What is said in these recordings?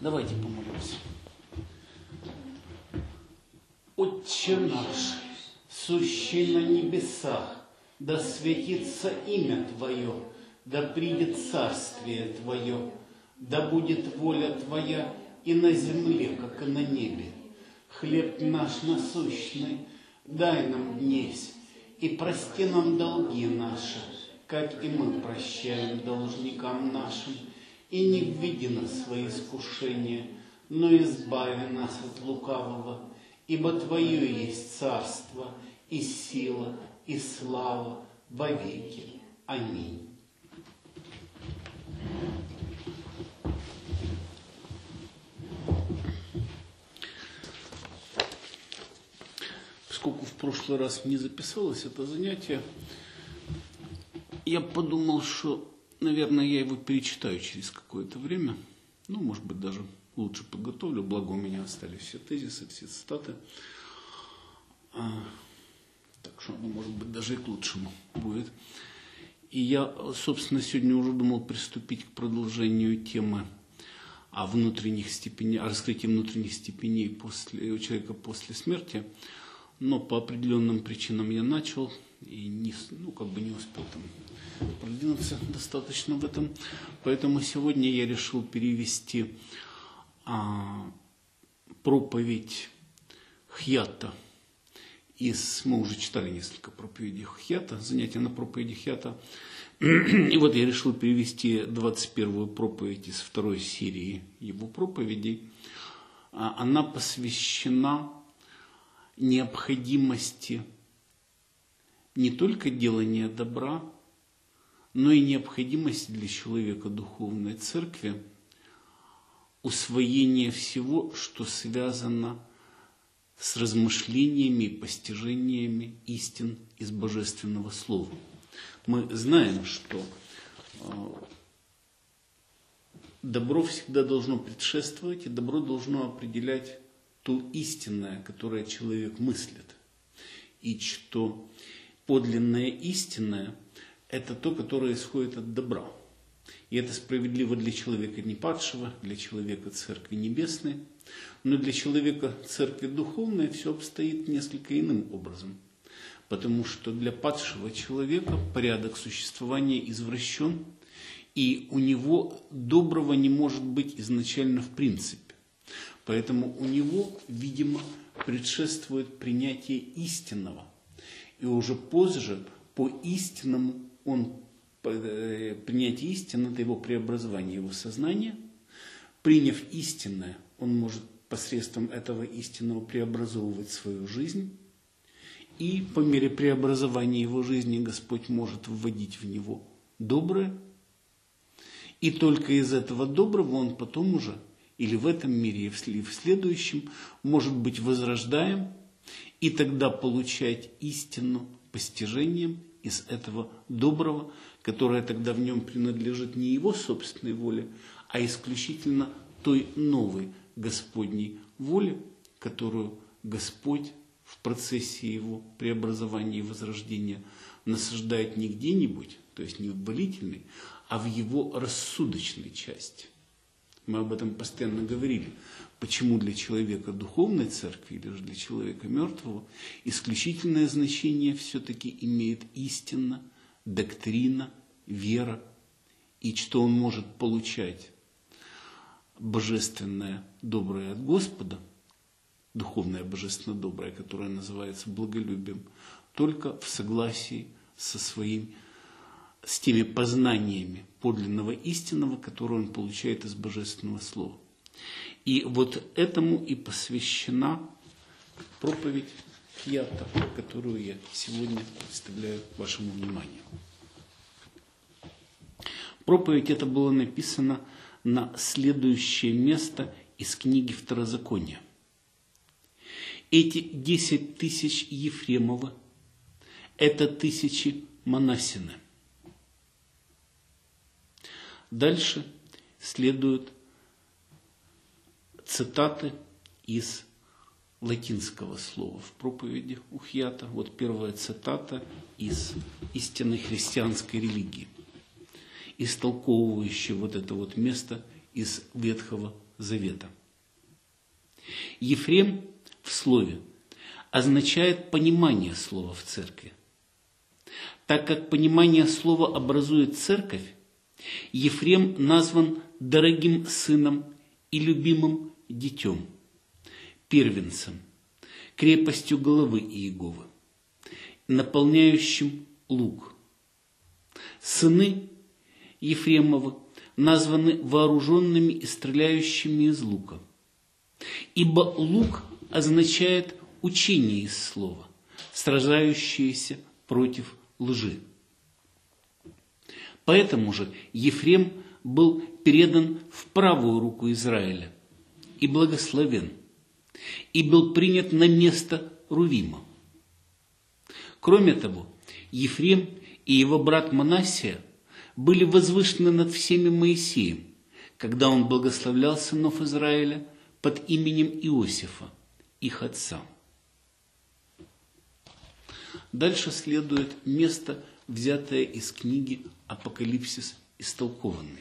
Давайте помолимся. Отче наш, сущий на небесах, да светится имя Твое, да придет царствие Твое, да будет воля Твоя и на земле, как и на небе. Хлеб наш насущный дай нам днесь, и прости нам долги наши, как и мы прощаем должникам нашим. И не введи нас в свои искушения, но избави нас от лукавого. Ибо Твое есть царство, и сила, и слава во веки. Аминь. Поскольку в прошлый раз не записалось это занятие, я подумал, что, наверное, я его перечитаю через какое-то время. Ну, может быть, даже лучше подготовлю, благо у меня остались все тезисы, все цитаты. Так что оно, может быть, даже и к лучшему будет. И я, собственно, сегодня уже думал приступить к продолжению темы о внутренних степенях, о раскрытии внутренних степеней у человека после смерти. Но по определенным причинам я начал и не успел там продвинуться достаточно в этом. Поэтому сегодня я решил перевести проповедь Хьята. Мы уже читали несколько проповедей Хьята, занятия на проповеди Хьята. И вот я решил перевести 21-ю проповедь из второй серии его проповедей. Она посвящена необходимости не только делания добра, но и необходимости для человека духовной церкви усвоения всего, что связано с размышлениями и постижениями истин из Божественного Слова. Мы знаем, что добро всегда должно предшествовать, и добро должно определять то истинное, которое человек мыслит. И что подлинное истинное – это то, которое исходит от добра. И это справедливо для человека непадшего, для человека Церкви Небесной. Но для человека Церкви Духовной все обстоит несколько иным образом. Потому что для падшего человека порядок существования извращен, и у него доброго не может быть изначально в принципе. Поэтому у него, видимо, предшествует принятие истинного. И уже позже по истинному принятие истины – это его преобразование, его сознания. Приняв истинное, он может посредством этого истинного преобразовывать свою жизнь. И по мере преобразования его жизни Господь может вводить в него доброе. И только из этого доброго он потом уже, или в этом мире, или в следующем, может быть возрождаем, и тогда получать истину постижением из этого доброго, которое тогда в нем принадлежит не его собственной воле, а исключительно той новой Господней воле, которую Господь в процессе его преобразования и возрождения насаждает не где-нибудь, то есть не в болительной, а в его рассудочной части. Мы об этом постоянно говорили. Почему для человека духовной церкви или же для человека мертвого исключительное значение все-таки имеет истина, доктрина, вера, и что он может получать божественное доброе от Господа, духовное божественно доброе, которое называется благолюбием, только в согласии с теми познаниями подлинного истинного, которые он получает из Божественного Слова. И вот этому и посвящена проповедь Хьята, которую я сегодня представляю вашему вниманию. Проповедь эта была написана на следующее место из книги Второзакония. Эти 10 тысяч Ефремова – это 1000 Манассины. Дальше следуют цитаты из латинского слова в проповеди у Хьята. Вот первая цитата из истинной христианской религии, истолковывающая вот это вот место из Ветхого Завета. Ефрем в слове означает понимание слова в церкви. Так как понимание слова образует церковь, Ефрем назван дорогим сыном и любимым детем, первенцем, крепостью головы Иеговы, наполняющим лук. Сыны Ефремовы названы вооруженными и стреляющими из лука, ибо лук означает учение из слова, сражающееся против лжи. Поэтому же Ефрем был передан в правую руку Израиля и благословен, и был принят на место Рувима. Кроме того, Ефрем и его брат Манассия были возвышены над всеми Моисеем, когда он благословлял сынов Израиля под именем Иосифа, их отца. Дальше следует место, взятое из книги «Апокалипсис истолкованный».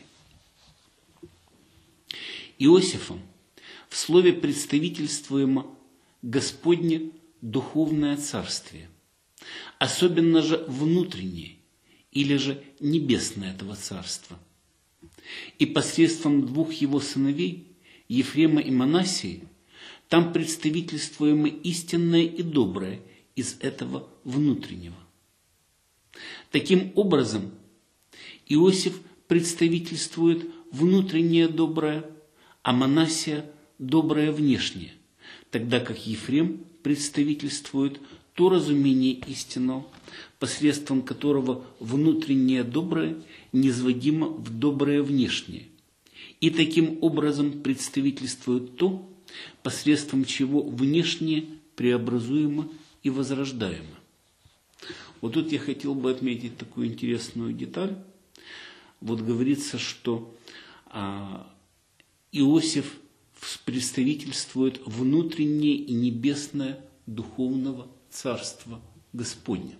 Иосифом в слове представительствуемо Господне духовное царствие, особенно же внутреннее или же небесное этого царства. И посредством двух его сыновей, Ефрема и Манассии, там представительствуемо истинное и доброе из этого внутреннего. Таким образом, Иосиф представительствует внутреннее доброе, а Манассия – доброе внешнее, тогда как Ефрем представительствует то разумение истинного, посредством которого внутреннее доброе низводимо в доброе внешнее, и таким образом представительствует то, посредством чего внешнее преобразуемо и возрождаемо. Вот тут я хотел бы отметить такую интересную деталь. Вот говорится, что Иосиф представительствует внутреннее и небесное духовного царства Господня.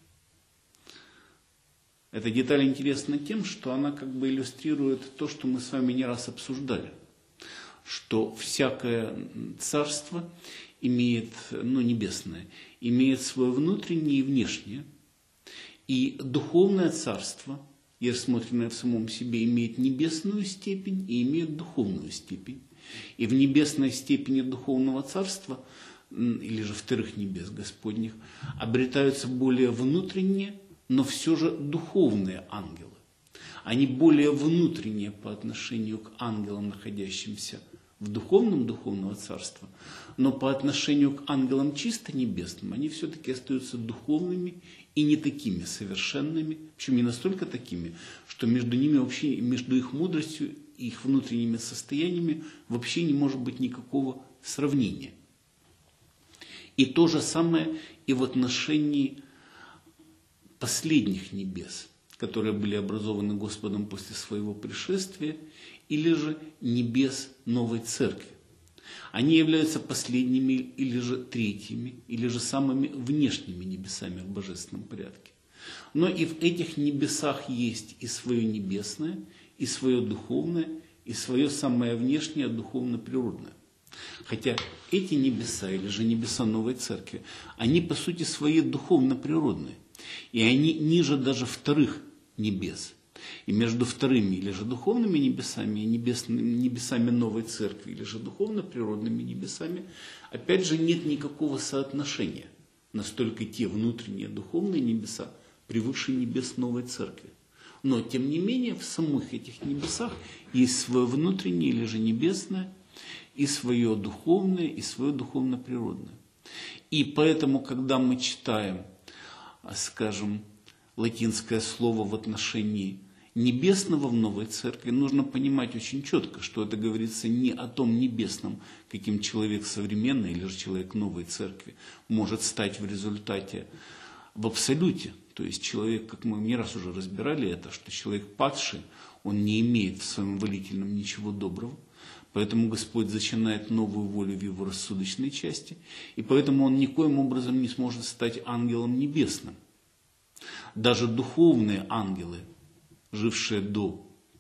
Эта деталь интересна тем, что она как бы иллюстрирует то, что мы с вами не раз обсуждали, что всякое царство имеет, небесное, имеет свое внутреннее и внешнее, и духовное царство, рассмотренное в самом себе, имеет небесную степень и имеет духовную степень. И в небесной степени духовного царства, или же вторых небес Господних, обретаются более внутренние, но все же духовные ангелы. Они более внутренние по отношению к ангелам, находящимся в духовного царства, но по отношению к ангелам чисто небесным они все-таки остаются духовными и не такими совершенными, причем не настолько такими, что между ними вообще, между их мудростью и их внутренними состояниями вообще не может быть никакого сравнения. И то же самое и в отношении последних небес, которые были образованы Господом после своего пришествия, или же небес новой церкви. Они являются последними или же третьими, или же самыми внешними небесами в божественном порядке. Но и в этих небесах есть и свое небесное, и свое духовное, и свое самое внешнее духовно-природное. Хотя эти небеса, или же небеса новой церкви, они по сути свои духовно-природные. И они ниже даже вторых небес. И между вторыми или же духовными небесами и небесами новой церкви, или же духовно-природными небесами, опять же нет никакого соотношения. Настолько те внутренние духовные небеса превыше небес новой церкви. Но, тем не менее, в самых этих небесах есть свое внутреннее или же небесное, и свое духовное, и свое духовно-природное. И поэтому, когда мы читаем, скажем, латинское слово в отношении небесного в новой церкви, нужно понимать очень четко, что это говорится не о том небесном, каким человек современный или же человек новой церкви может стать в результате в абсолюте. То есть человек, как мы не раз уже разбирали это, что человек падший, он не имеет в своем волительном ничего доброго. Поэтому Господь зачинает новую волю в его рассудочной части, и поэтому он никоим образом не сможет стать ангелом небесным. Даже духовные ангелы, жившие до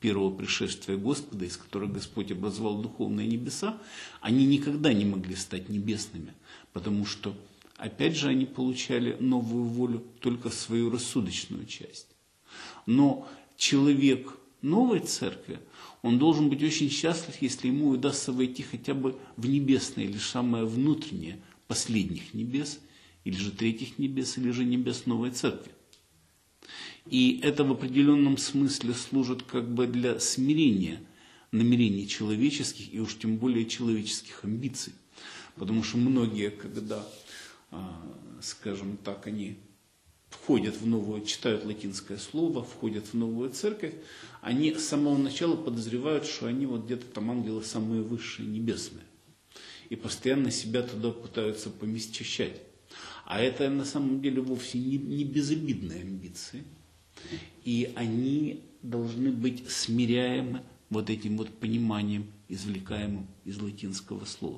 первого пришествия Господа, из которых Господь образовал духовные небеса, они никогда не могли стать небесными, потому что, опять же, они получали новую волю только в свою рассудочную часть. Но человек новой церкви, он должен быть очень счастлив, если ему удастся войти хотя бы в небесное, или самое внутреннее последних небес, или же третьих небес, или же небес новой церкви. И это в определенном смысле служит как бы для смирения намерений человеческих, и уж тем более человеческих амбиций. Потому что многие, когда, скажем так, они входят в новую, читают латинское слово, входят в новую церковь, они с самого начала подозревают, что они вот где-то там ангелы самые высшие, небесные. И постоянно себя туда пытаются помещать. А это на самом деле вовсе не безобидные амбиции. И они должны быть смиряемы вот этим вот пониманием, извлекаемым из латинского слова.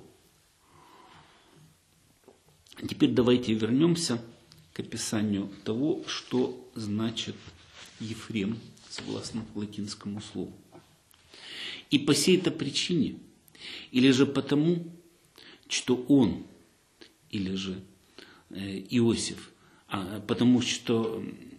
Теперь давайте вернемся к описанию того, что значит Ефрем, согласно латинскому слову. И по сей-то причине, или же потому, что он, или же Иосиф, потому что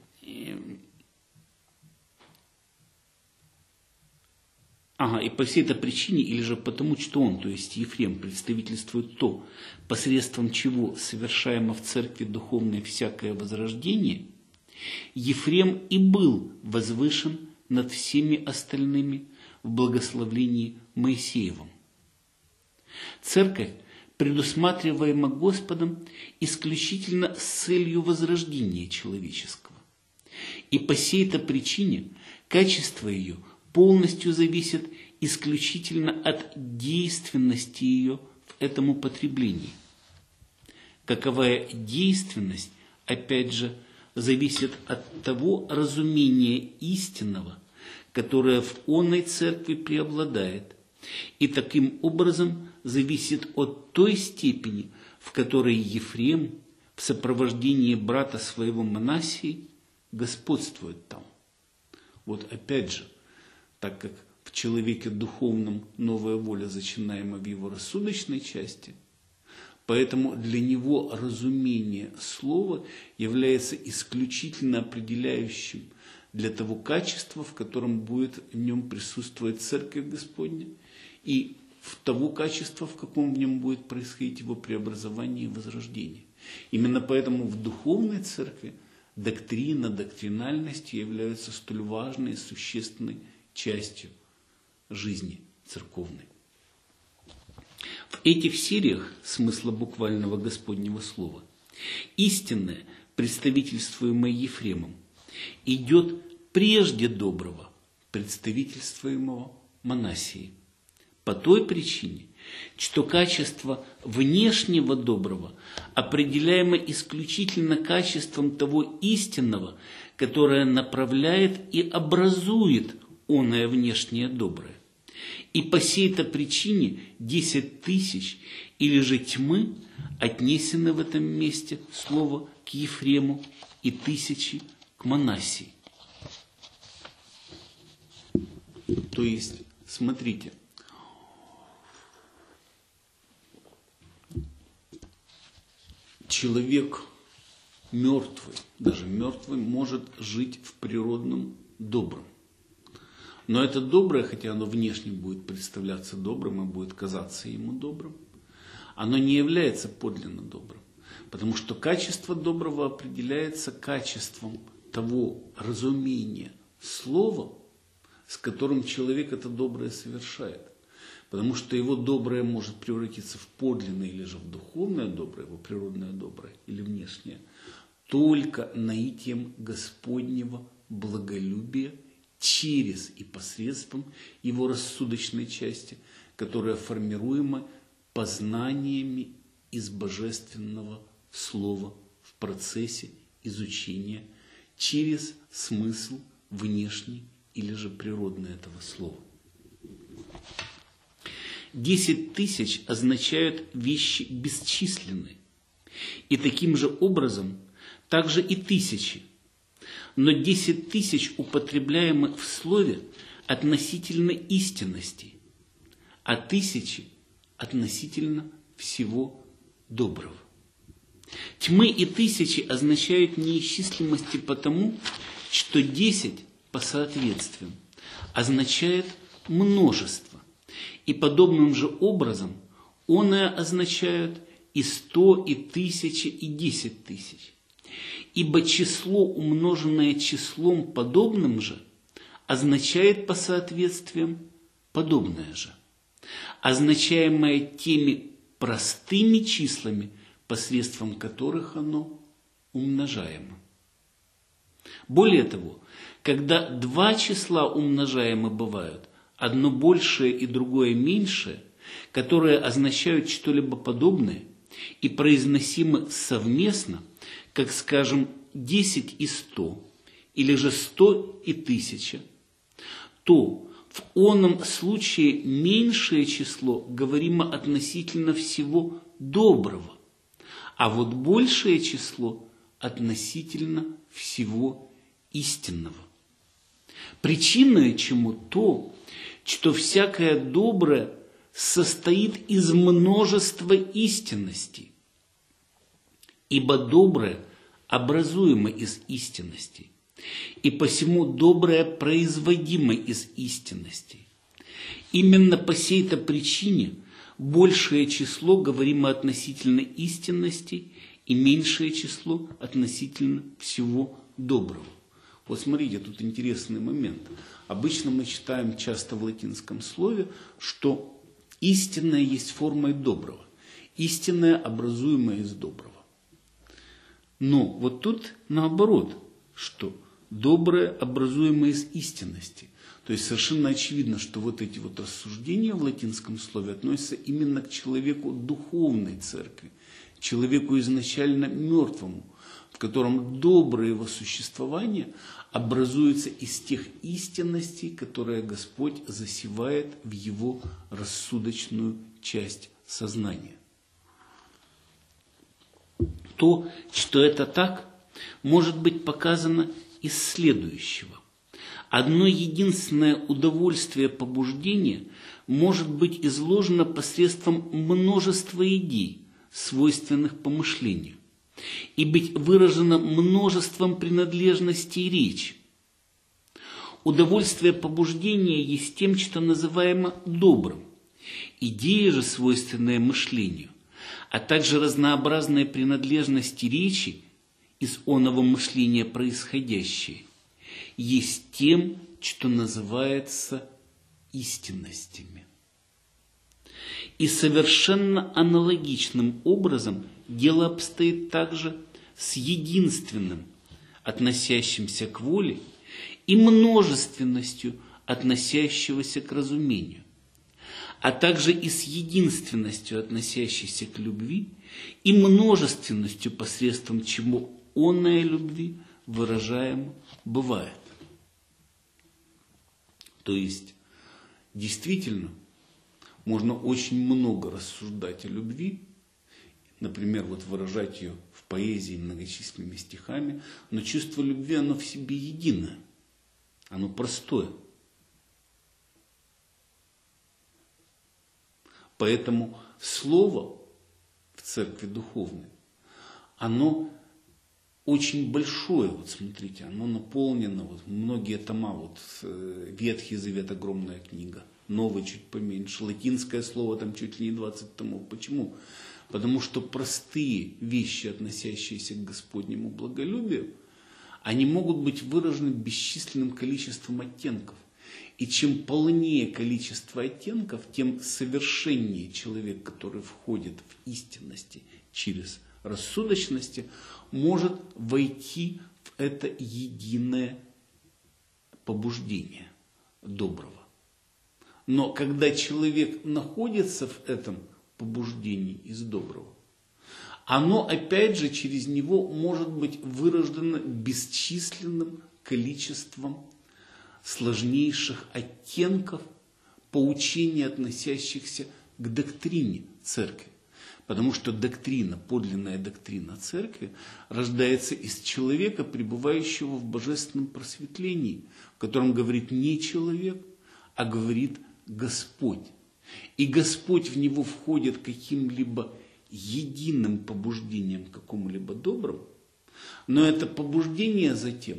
и по всей этой причине, или же потому, что он, то есть Ефрем, представительствует то, посредством чего совершаемо в церкви духовное всякое возрождение, Ефрем и был возвышен над всеми остальными в благословении Моисеевом. Церковь предусматриваема Господом исключительно с целью возрождения человеческого. И по сей-то причине качество ее полностью зависит исключительно от действенности ее в этом употреблении. Каковая действенность, опять же, зависит от того разумения истинного, которое в оной церкви преобладает, и таким образом зависит от той степени, в которой Ефрем в сопровождении брата своего Манасии господствует там. Вот опять же, так как в человеке духовном новая воля зачинаема в его рассудочной части, поэтому для него разумение слова является исключительно определяющим для того качества, в котором будет в нем присутствовать Церковь Господня, и в того качества, в каком в нем будет происходить его преобразование и возрождение. Именно поэтому в духовной церкви доктрина, доктринальность являются столь важной и существенной частью жизни церковной. В этих сериях смысла буквального Господнего слова истинное, представительствуемое Ефремом, идет прежде доброго, представительствуемого Манасией. По той причине, что качество внешнего доброго определяемо исключительно качеством того истинного, которое направляет и образует оное внешнее доброе. И по сей-то причине 10 тысяч или же тьмы отнесены в этом месте слово к Ефрему и 1000 к Манасии. То есть, смотрите, человек мертвый, даже мертвый, может жить в природном добром. Но это доброе, хотя оно внешне будет представляться добрым и будет казаться ему добрым, оно не является подлинно добрым. Потому что качество доброго определяется качеством того разумения слова, с которым человек это доброе совершает. Потому что его доброе может превратиться в подлинное или же в духовное доброе, его природное доброе или внешнее, только наитием Господнего благолюбия через и посредством его рассудочной части, которая формируема познаниями из божественного слова в процессе изучения через смысл внешний или же природный этого слова. 10 тысяч означают вещи бесчисленные, и таким же образом также и 1000. Но 10 тысяч, употребляемых в слове, относительно истинности, а 1000 относительно всего доброго. Тьмы и 1000 означают неисчислимости потому, что 10 по соответствиям означает множество, и подобным же образом оное означают и 100, и 1000, и 10 тысяч. Ибо число, умноженное числом подобным же, означает по соответствиям подобное же, означаемое теми простыми числами, посредством которых оно умножаемо. Более того, когда два числа умножаемы бывают, одно большее и другое меньшее, которые означают что-либо подобное и произносимы совместно, как, скажем, 10 и 100, или же 100 и 1000, то в оном случае меньшее число говоримо относительно всего доброго, а вот большее число относительно всего истинного. Причиной чему то, что всякое доброе состоит из множества истинностей, ибо доброе образуемо из истинностей, и посему доброе производимо из истинностей. Именно по сей-то причине большее число говоримо относительно истинностей и меньшее число относительно всего доброго. Вот смотрите, тут интересный момент. Обычно мы читаем часто в латинском слове, что истинное есть формой доброго. Истинное образуемое из доброго. Но вот тут наоборот, что доброе образуемое из истинности. То есть совершенно очевидно, что вот эти вот рассуждения в латинском слове относятся именно к человеку духовной церкви, человеку изначально мертвому, в котором доброе его существование образуется из тех истинностей, которые Господь засевает в его рассудочную часть сознания. То, что это так, может быть показано из следующего. Одно единственное удовольствие побуждения может быть изложено посредством множества идей, свойственных помышлению, и быть выражено множеством принадлежностей речи. Удовольствие побуждения есть тем, что называемо добрым, идея же, свойственная мышлению, а также разнообразные принадлежности речи из оного мышления происходящие, есть тем, что называется истинностями. И совершенно аналогичным образом дело обстоит также с единственным, относящимся к воле, и множественностью, относящегося к разумению, а также и с единственностью, относящейся к любви, и множественностью, посредством чего оная любви выражаемо бывает. То есть, действительно, можно очень много рассуждать о любви, например, вот выражать ее в поэзии многочисленными стихами, но чувство любви, оно в себе единое, оно простое. Поэтому слово в церкви духовной, оно очень большое, вот смотрите, оно наполнено, вот многие тома, вот Ветхий Завет огромная книга, Новый чуть поменьше, латинское слово там чуть ли не 20 томов. Почему? Потому что простые вещи, относящиеся к Господнему благолюбию, они могут быть выражены бесчисленным количеством оттенков. И чем полнее количество оттенков, тем совершеннее человек, который входит в истинности через рассудочности, может войти в это единое побуждение доброго. Но когда человек находится в этом побуждении из доброго, оно опять же через него может быть выражено бесчисленным количеством сложнейших оттенков поучений, относящихся к доктрине церкви. Потому что доктрина, подлинная доктрина церкви, рождается из человека, пребывающего в божественном просветлении, в котором говорит не человек, а говорит Господь. И Господь в него входит каким-либо единым побуждением к какому-либо доброму, но это побуждение затем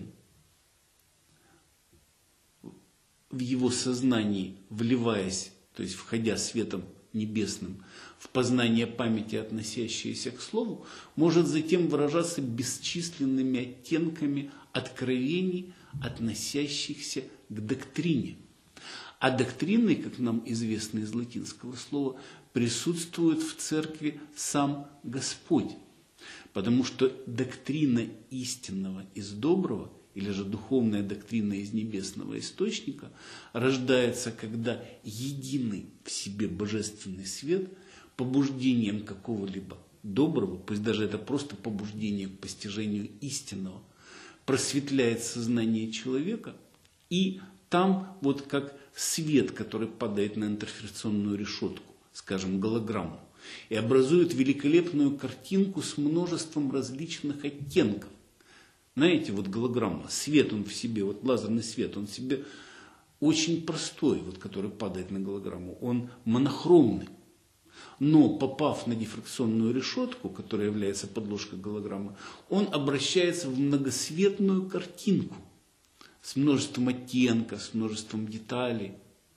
в его сознании, вливаясь, то есть входя светом небесным в познание памяти, относящееся к слову, может затем выражаться бесчисленными оттенками откровений, относящихся к доктрине. А доктриной, как нам известно из латинского слова, присутствует в церкви сам Господь. Потому что доктрина истинного из доброго, или же духовная доктрина из небесного источника, рождается, когда единый в себе божественный свет побуждением какого-либо доброго, пусть даже это просто побуждение к постижению истинного, просветляет сознание человека, и там вот как свет, который падает на интерференционную решетку, скажем, голограмму, и образует великолепную картинку с множеством различных оттенков. Знаете, вот голограмма, свет он в себе, вот лазерный свет, он в себе очень простой, вот, который падает на голограмму, он монохромный. Но попав на дифракционную решетку, которая является подложкой голограммы, он обращается в многосветную картинку с множеством оттенков, с множеством деталей.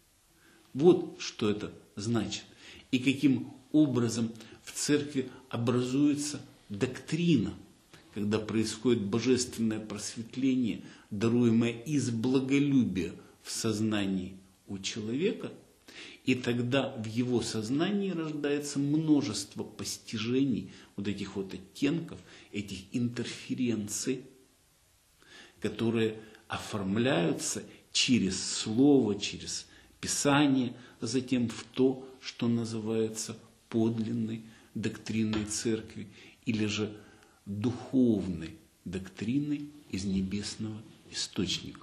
Вот что это значит. И каким образом в церкви образуется доктрина, когда происходит божественное просветление, даруемое из благолюбия в сознании у человека, и тогда в его сознании рождается множество постижений вот этих вот оттенков, этих интерференций, которые оформляются через слово, через Писание, затем в то, что называется подлинной доктриной церкви, или же духовной доктриной из небесного источника.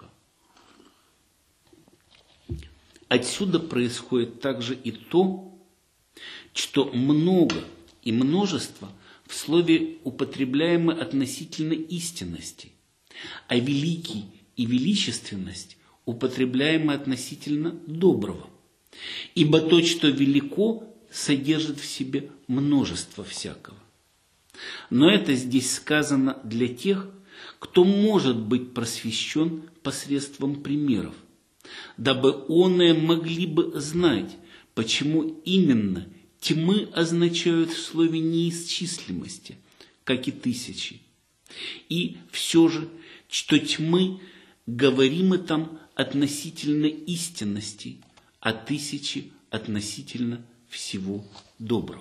Отсюда происходит также и то, что много и множество в слове употребляемы относительно истинности, а великий и величественность употребляемы относительно доброго. Ибо то, что велико, содержит в себе множество всякого. Но это здесь сказано для тех, кто может быть просвещен посредством примеров, дабы оные могли бы знать, почему именно тьмы означают в слове неисчислимости, как и тысячи. И все же, что тьмы говоримы там относительно истинности, а тысячи относительно всего доброго.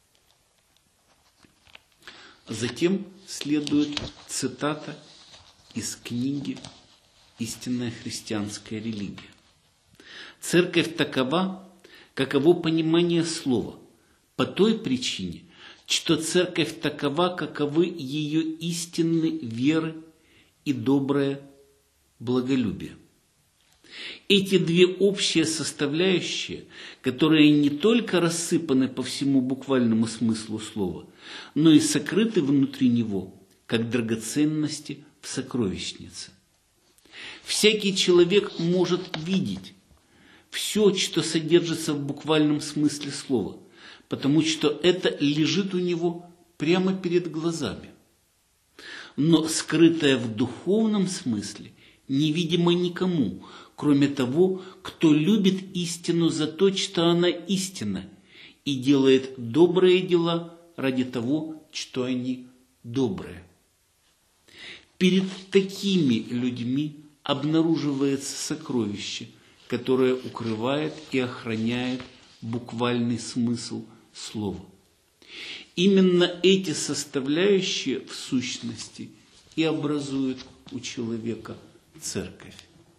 Затем следует цитата из книги «Истинная христианская религия». Церковь такова, каково понимание слова, по той причине, что церковь такова, каковы ее истинные веры и доброе благолюбие. Эти две общие составляющие, которые не только рассыпаны по всему буквальному смыслу слова, но и сокрыты внутри него, как драгоценности в сокровищнице. Всякий человек может видеть все, что содержится в буквальном смысле слова, потому что это лежит у него прямо перед глазами. Но скрытое в духовном смысле невидимо никому, кроме того, кто любит истину за то, что она истина, и делает добрые дела ради того, что они добрые. Перед такими людьми обнаруживается сокровище, которое укрывает и охраняет буквальный смысл слова. Именно эти составляющие в сущности и образуют у человека церковь.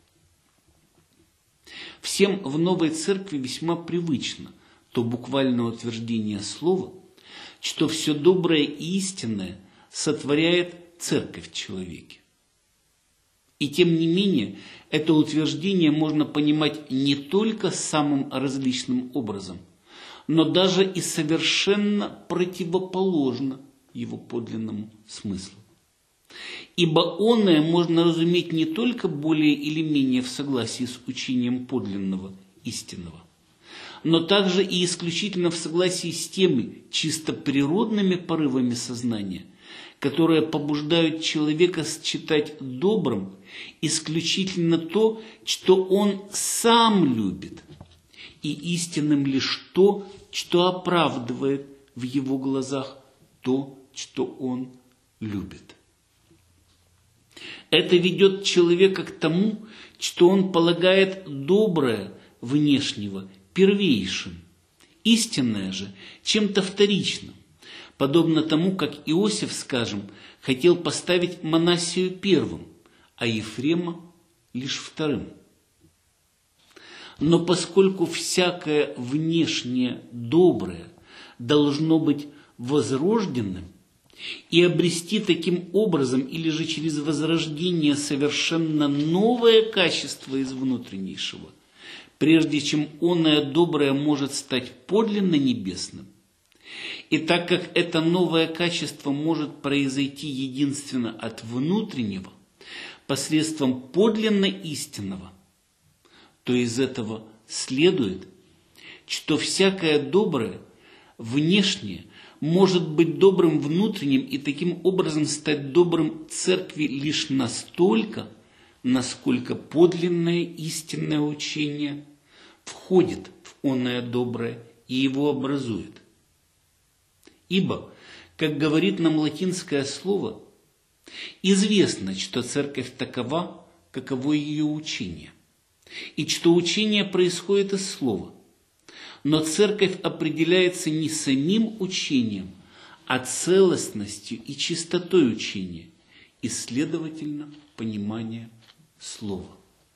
Всем в новой церкви весьма привычно то буквальное утверждение слова, что все доброе и истинное сотворяет церковь в человеке. И тем не менее, это утверждение можно понимать не только самым различным образом, но даже и совершенно противоположно его подлинному смыслу. Ибо оное можно разуметь не только более или менее в согласии с учением подлинного истинного, но также и исключительно в согласии с теми чисто природными порывами сознания, которые побуждают человека считать добрым исключительно то, что он сам любит, и истинным лишь то, что оправдывает в его глазах то, что он любит. Это ведет человека к тому, что он полагает доброе внешнего первейшим, истинное же чем-то вторичным, подобно тому, как Иосиф, скажем, хотел поставить Манассию первым, а Ефрема лишь вторым. Но поскольку всякое внешнее доброе должно быть возрожденным и обрести таким образом или же через возрождение совершенно новое качество из внутреннейшего, прежде чем оное доброе может стать подлинно небесным, и так как это новое качество может произойти единственно от внутреннего, посредством подлинно истинного, то из этого следует, что всякое доброе внешнее может быть добрым внутренним и таким образом стать добрым церкви лишь настолько, насколько подлинное истинное учение входит в оное доброе и его образует. Ибо, как говорит нам латинское слово, известно, что церковь такова, каково ее учение, и что учение происходит из слова. Но церковь определяется не самим учением, а целостностью и чистотой учения, и, следовательно, понимания слова.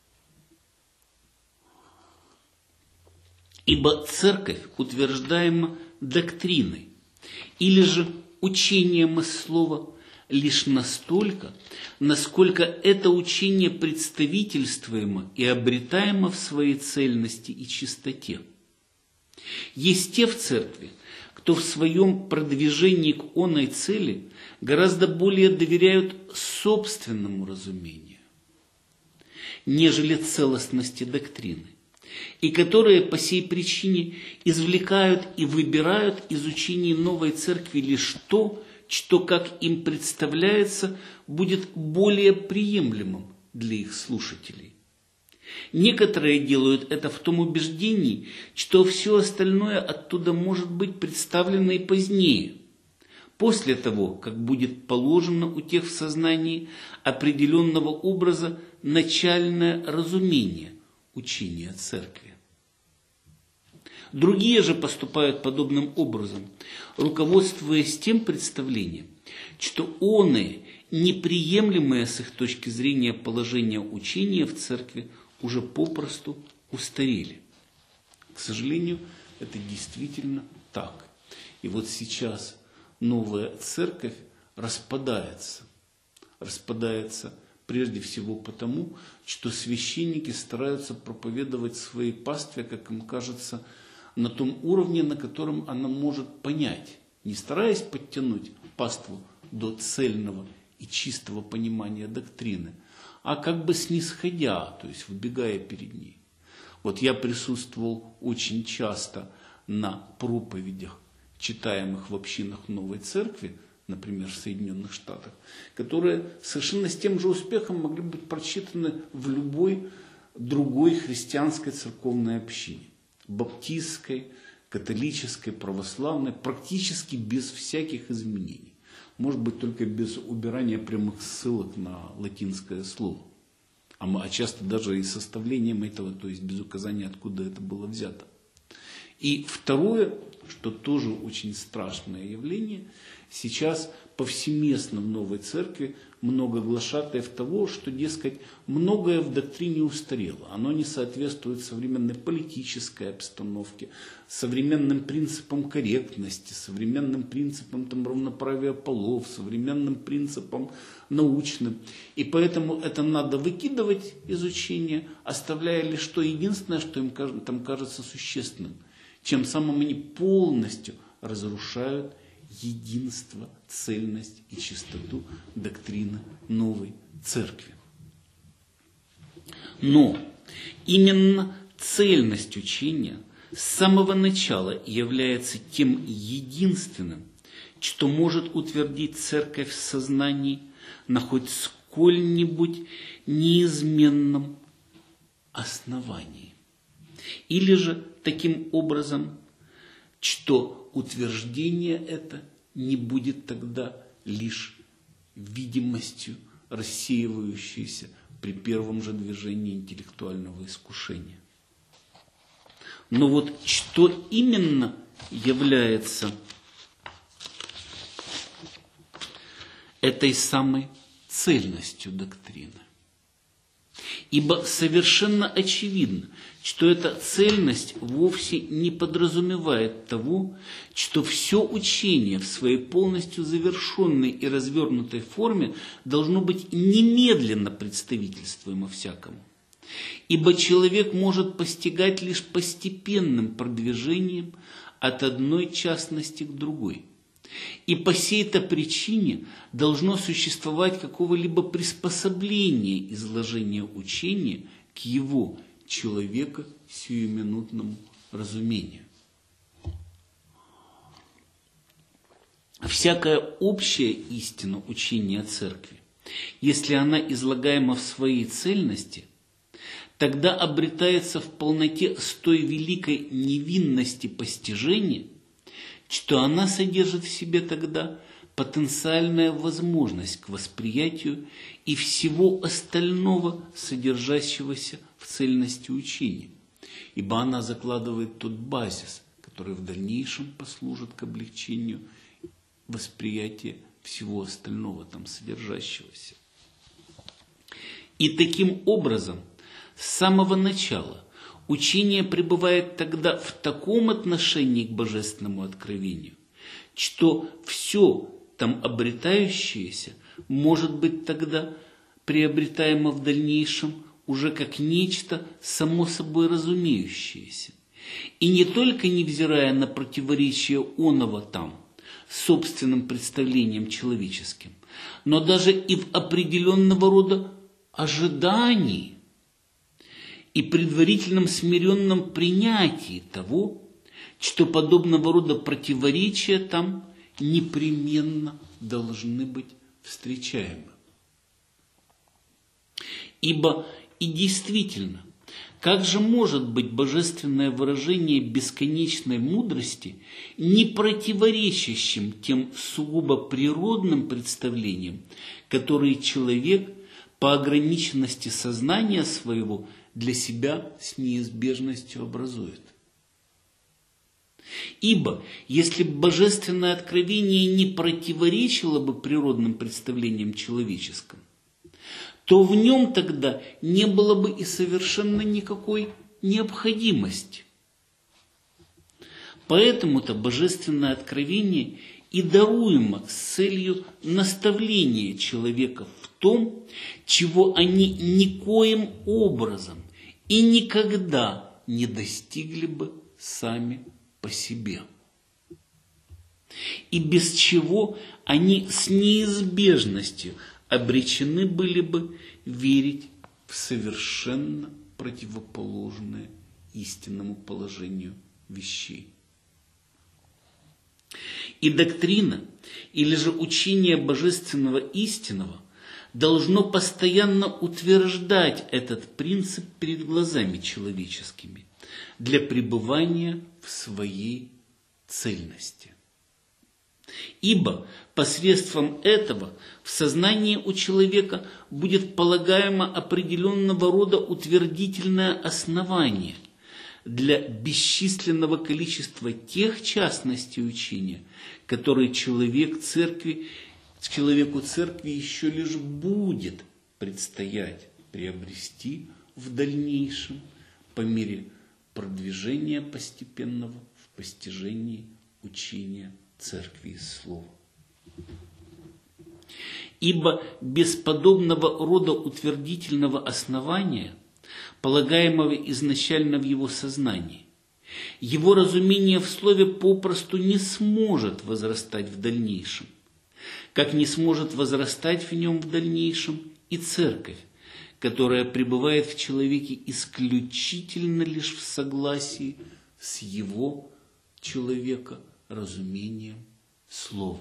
Ибо церковь утверждаема доктриной, или же учением из слова, лишь настолько, насколько это учение представительствуемо и обретаемо в своей цельности и чистоте. Есть те в церкви, кто в своем продвижении к оной цели гораздо более доверяют собственному разумению, нежели целостности доктрины, и которые по сей причине извлекают и выбирают из учений новой церкви лишь то, что, как им представляется, будет более приемлемым для их слушателей. Некоторые делают это в том убеждении, что все остальное оттуда может быть представлено и позднее, после того, как будет положено у тех в сознании определенного образа начальное разумение учения церкви. Другие же поступают подобным образом, руководствуясь тем представлением, что оные, неприемлемые с их точки зрения положения учения в церкви, уже попросту устарели. К сожалению, это действительно так. И вот сейчас новая церковь распадается. Распадается прежде всего потому, что священники стараются проповедовать своей пастве, как им кажется, на том уровне, на котором она может понять, не стараясь подтянуть паству до цельного и чистого понимания доктрины, а как бы снисходя, то есть выбегая перед ней. Вот я присутствовал очень часто на проповедях, читаемых в общинах Новой Церкви, например, в Соединенных Штатах, которые совершенно с тем же успехом могли быть прочитаны в любой другой христианской церковной общине. Баптистской, католической, православной, практически без всяких изменений. Может быть, только без убирания прямых ссылок на латинское слово. А часто даже и составлением этого, то есть без указания, откуда это было взято. И второе, что тоже очень страшное явление, сейчас повсеместно в Новой Церкви много глашатаев того, что, дескать, многое в доктрине устарело. Оно не соответствует современной политической обстановке, современным принципам корректности, современным принципам равноправия полов, современным принципам научным. И поэтому это надо выкидывать из учения, оставляя лишь то единственное, что им там кажется существенным. Чем самым они полностью разрушают единство, цельность и чистоту доктрины новой церкви. Но именно цельность учения с самого начала является тем единственным, что может утвердить Церковь в сознании на хоть сколь-нибудь неизменном основании. Или же таким образом, что утверждение это не будет тогда лишь видимостью, рассеивающейся при первом же движении интеллектуального искушения. Но вот что именно является этой самой цельностью доктрины? Ибо совершенно очевидно, что эта цельность вовсе не подразумевает того, что все учение в своей полностью завершенной и развернутой форме должно быть немедленно представительствуемо всякому. Ибо человек может постигать лишь постепенным продвижением от одной частности к другой. И по сей-то причине должно существовать какого-либо приспособления изложения учения к его человека сиюминутному разумению. Всякая общая истина учения Церкви, если она излагаема в своей цельности, тогда обретается в полноте с той великой невинности постижения, что она содержит в себе тогда потенциальная возможность к восприятию и всего остального, содержащегося в цельности учения, ибо она закладывает тот базис, который в дальнейшем послужит к облегчению восприятия всего остального там содержащегося. И таким образом, с самого начала учение пребывает тогда в таком отношении к божественному откровению, что все там обретающееся может быть тогда приобретаемо в дальнейшем уже как нечто само собой разумеющееся. И не только невзирая на противоречие оного там с собственным представлением человеческим, но даже и в определенного рода ожидании и предварительном смиренном принятии того, что подобного рода противоречия там непременно должны быть встречаемы. Ибо и действительно, как же может быть божественное выражение бесконечной мудрости не противоречащим тем сугубо природным представлениям, которые человек по ограниченности сознания своего для себя с неизбежностью образует? Ибо если бы божественное откровение не противоречило бы природным представлениям человеческим, то в нем тогда не было бы и совершенно никакой необходимости. Поэтому-то божественное откровение и даруемо с целью наставления человека в том, чего они никоим образом и никогда не достигли бы сами по себе, и без чего они с неизбежностью обречены были бы верить в совершенно противоположное истинному положению вещей. И доктрина, или же учение божественного истинного должно постоянно утверждать этот принцип перед глазами человеческими для пребывания в своей цельности. Ибо посредством этого в сознании у человека будет полагаемо определенного рода утвердительное основание для бесчисленного количества тех частностей учения, которые человеку церкви еще лишь будет предстоять приобрести в дальнейшем по мере продвижения постепенного в постижении учения Церкви и Слова. Ибо без подобного рода утвердительного основания, полагаемого изначально в его сознании, его разумение в Слове попросту не сможет возрастать в дальнейшем, как не сможет возрастать в нем в дальнейшем и Церковь, которая пребывает в человеке исключительно лишь в согласии с его человека разумением слова.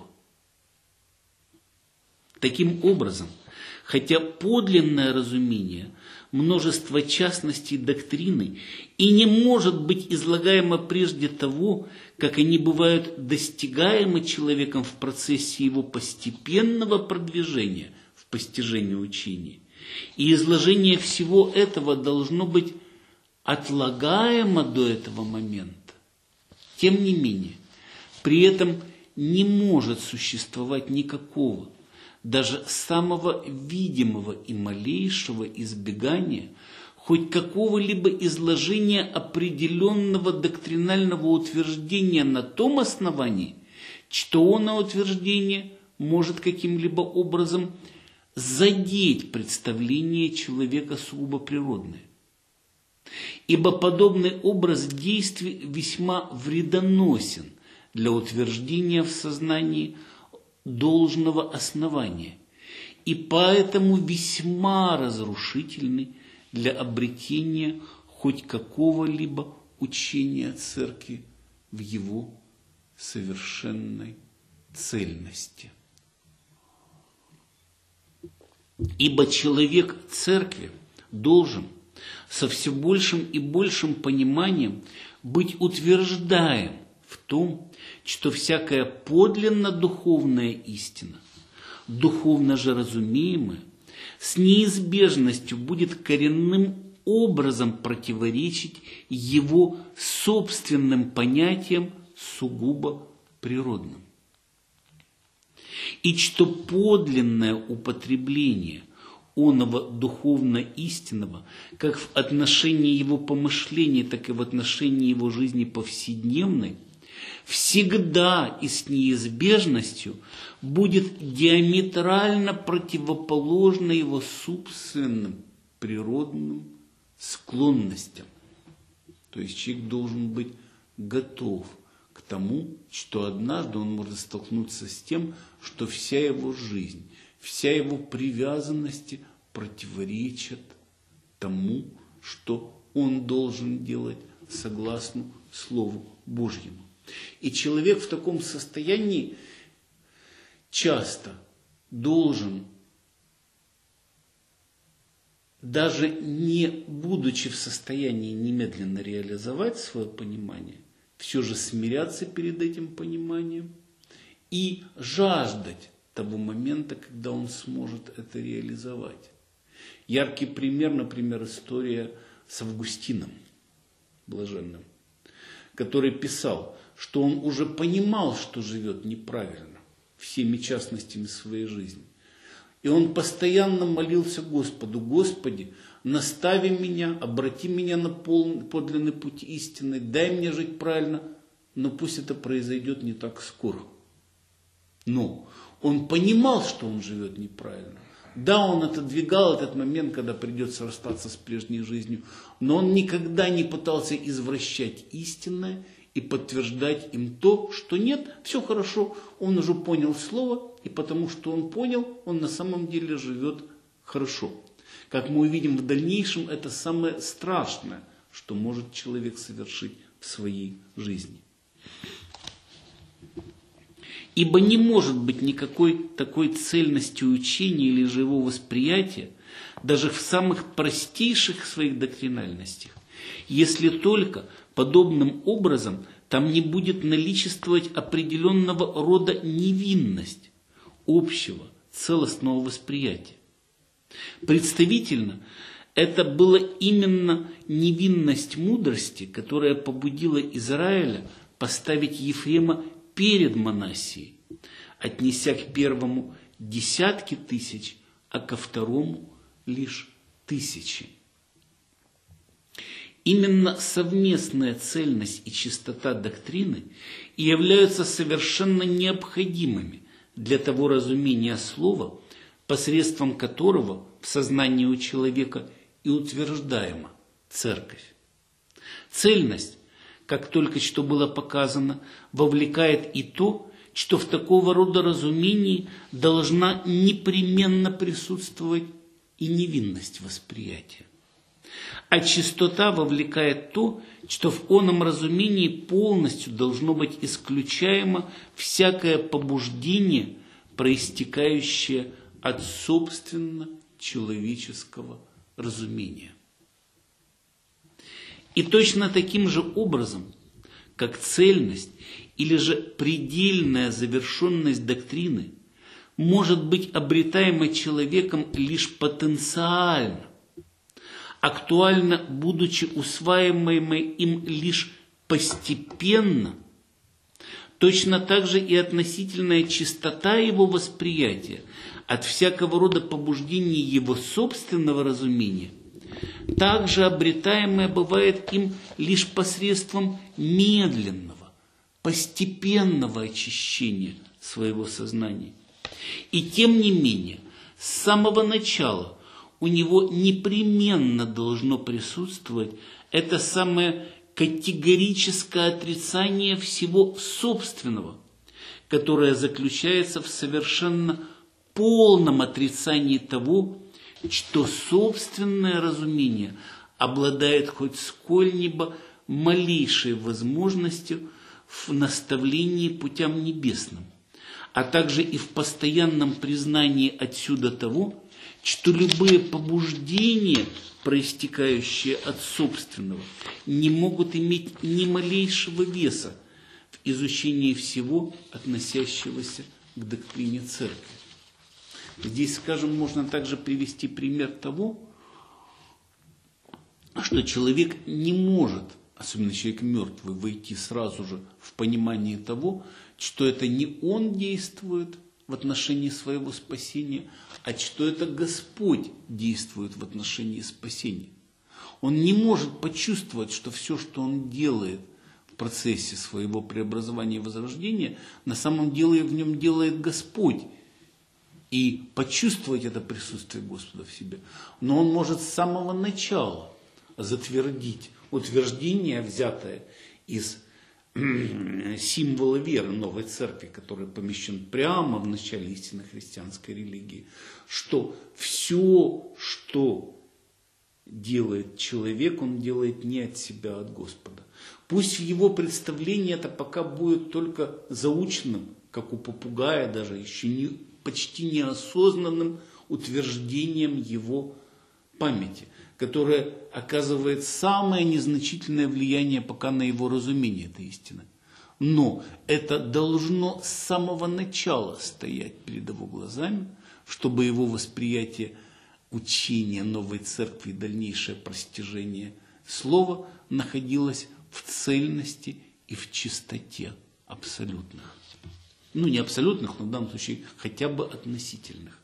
Таким образом, хотя подлинное разумение множества частностей доктрины и не может быть излагаемо прежде того, как они бывают достигаемы человеком в процессе его постепенного продвижения в постижении учения, и изложение всего этого должно быть отлагаемо до этого момента, тем не менее, при этом не может существовать никакого, даже самого видимого и малейшего избегания хоть какого-либо изложения определенного доктринального утверждения на том основании, что оно утверждение может каким-либо образом задеть представление человека сугубо природное. Ибо подобный образ действий весьма вредоносен для утверждения в сознании должного основания, и поэтому весьма разрушительный для обретения хоть какого-либо учения Церкви в его совершенной цельности. Ибо человек Церкви должен со все большим и большим пониманием быть утверждаем в том, что всякая подлинно духовная истина, духовно же разумеемая, с неизбежностью будет коренным образом противоречить его собственным понятиям сугубо природным. И что подлинное употребление оного духовно-истинного, как в отношении его помышлений, так и в отношении его жизни повседневной, всегда и с неизбежностью будет диаметрально противоположно его собственным природным склонностям. То есть человек должен быть готов к тому, что однажды он может столкнуться с тем, что вся его жизнь, вся его привязанность противоречат тому, что он должен делать согласно Слову Божьему. И человек в таком состоянии часто должен, даже не будучи в состоянии немедленно реализовать свое понимание, все же смиряться перед этим пониманием и жаждать того момента, когда он сможет это реализовать. Яркий пример, например, история с Августином Блаженным, который писал, что он уже понимал, что живет неправильно всеми частностями своей жизни. И он постоянно молился Господу: Господи, настави меня, обрати меня на подлинный путь истины, дай мне жить правильно, но пусть это произойдет не так скоро. Но он понимал, что он живет неправильно. Да, он отодвигал этот момент, когда придется расстаться с прежней жизнью, но он никогда не пытался извращать истинное и подтверждать им то, что нет, все хорошо, он уже понял слово, и потому что он понял, он на самом деле живет хорошо. Как мы увидим в дальнейшем, это самое страшное, что может человек совершить в своей жизни. Ибо не может быть никакой такой цельности учения или же его восприятия, даже в самых простейших своих доктринальностях, если только подобным образом там не будет наличествовать определенного рода невинность общего целостного восприятия. Представительно, это была именно невинность мудрости, которая побудила Израиля поставить Ефрема перед Манассией, отнеся к первому десятки тысяч, а ко второму лишь тысячи. Именно совместная цельность и чистота доктрины и являются совершенно необходимыми для того разумения слова, посредством которого в сознании у человека и утверждаема Церковь. Цельность, как только что было показано, вовлекает и то, что в такого рода разумении должна непременно присутствовать и невинность восприятия. А чистота вовлекает то, что в оном разумении полностью должно быть исключаемо всякое побуждение, проистекающее от собственно человеческого разумения. И точно таким же образом, как цельность или же предельная завершенность доктрины может быть обретаема человеком лишь потенциально, актуально будучи усваиваемой им лишь постепенно, точно так же и относительная чистота его восприятия от всякого рода побуждений его собственного разумения также обретаемое бывает им лишь посредством медленного, постепенного очищения своего сознания. И тем не менее, с самого начала у него непременно должно присутствовать это самое категорическое отрицание всего собственного, которое заключается в совершенно полном отрицании того, что собственное разумение обладает хоть сколь-нибо малейшей возможностью в наставлении путям небесным, а также и в постоянном признании отсюда того, что любые побуждения, проистекающие от собственного, не могут иметь ни малейшего веса в изучении всего, относящегося к доктрине церкви. Здесь, скажем, можно также привести пример того, что человек не может, особенно человек мертвый, войти сразу же в понимание того, что это не он действует в отношении своего спасения, а что это Господь действует в отношении спасения. Он не может почувствовать, что все, что он делает в процессе своего преобразования и возрождения, на самом деле в нем делает Господь. И почувствовать это присутствие Господа в себе. Но он может с самого начала затвердить утверждение, взятое из символа веры новой церкви, который помещен прямо в начале истинной христианской религии, что все, что делает человек, он делает не от себя, а от Господа. Пусть в его представлении это пока будет только заученным, как у попугая, даже еще не почти неосознанным утверждением его памяти, которое оказывает самое незначительное влияние пока на его разумение этой истины. Но это должно с самого начала стоять перед его глазами, чтобы его восприятие учения новой церкви и дальнейшее простижение слова находилось в цельности и в чистоте абсолютных. Ну, не абсолютных, но в данном случае хотя бы относительных.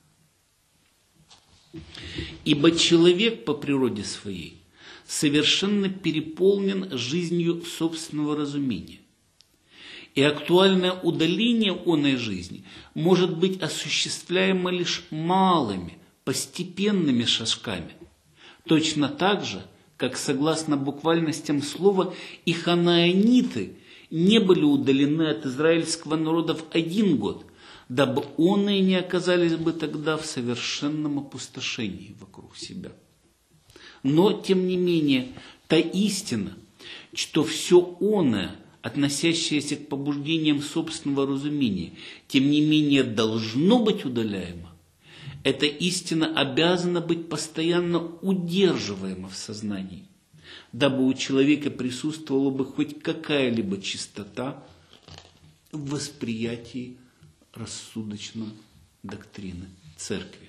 Ибо человек по природе своей совершенно переполнен жизнью собственного разумения. И актуальное удаление оной жизни может быть осуществляемо лишь малыми, постепенными шажками. Точно так же, как согласно буквальностям слова, и ханааниты не были удалены от израильского народа в 1 год, дабы оные не оказались бы тогда в совершенном опустошении вокруг себя. Но, тем не менее, та истина, что все оное, относящееся к побуждениям собственного разумения, тем не менее должно быть удаляемо, эта истина обязана быть постоянно удерживаема в сознании, дабы у человека присутствовала бы хоть какая-либо чистота в восприятии рассудочном доктрины церкви.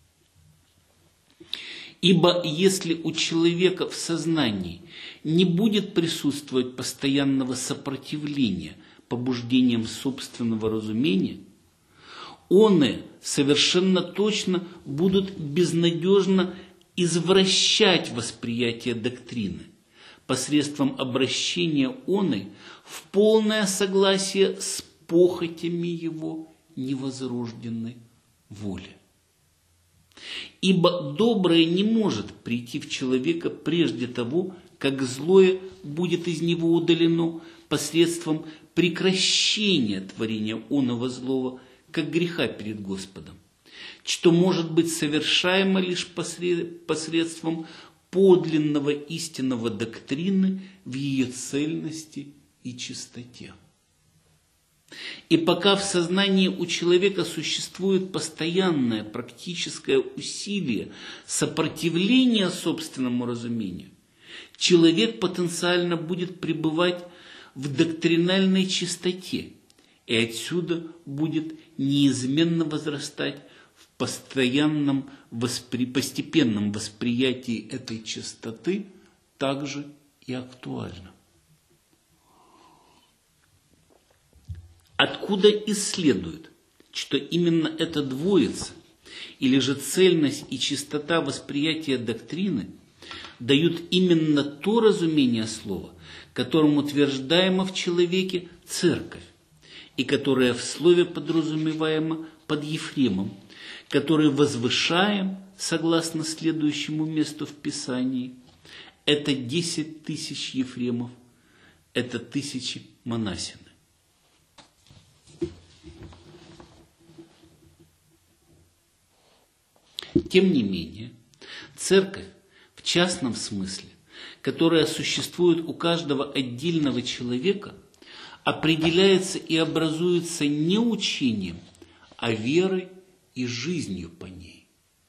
Ибо если у человека в сознании не будет присутствовать постоянного сопротивления побуждениям собственного разумения, оные совершенно точно будут безнадежно извращать восприятие доктрины посредством обращения оной в полное согласие с похотями его невозрожденной воли. Ибо доброе не может прийти в человека прежде того, как злое будет из него удалено посредством прекращения творения оного злого, как греха перед Господом. что может быть совершаемо лишь посредством подлинного истинного доктрины в ее цельности и чистоте. И пока в сознании у человека существует постоянное практическое усилие сопротивления собственному разумению, человек потенциально будет пребывать в доктринальной чистоте, и отсюда будет неизменно возрастать в постепенном восприятии этой чистоты также и актуально. Откуда и следует, что именно эта двоица, или же цельность и чистота восприятия доктрины, дают именно то разумение слова, которым утверждаемо в человеке церковь, и которое в слове подразумеваемо под Ефремом, который возвышаем, согласно следующему месту в Писании, это 10 тысяч Ефремов, это 1000 Манасины. Тем не менее, церковь в частном смысле, которая существует у каждого отдельного человека, определяется и образуется не учением, а верой и жизнью по ней.